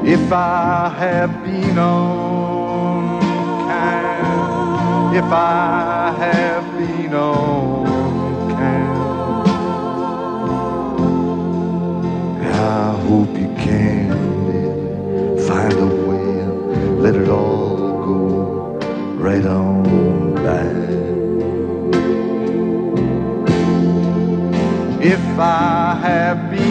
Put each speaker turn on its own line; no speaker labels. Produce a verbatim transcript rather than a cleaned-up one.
If I have been unkind, if I have been unkind, I hope you can find a way and let it all go right on by. If I have been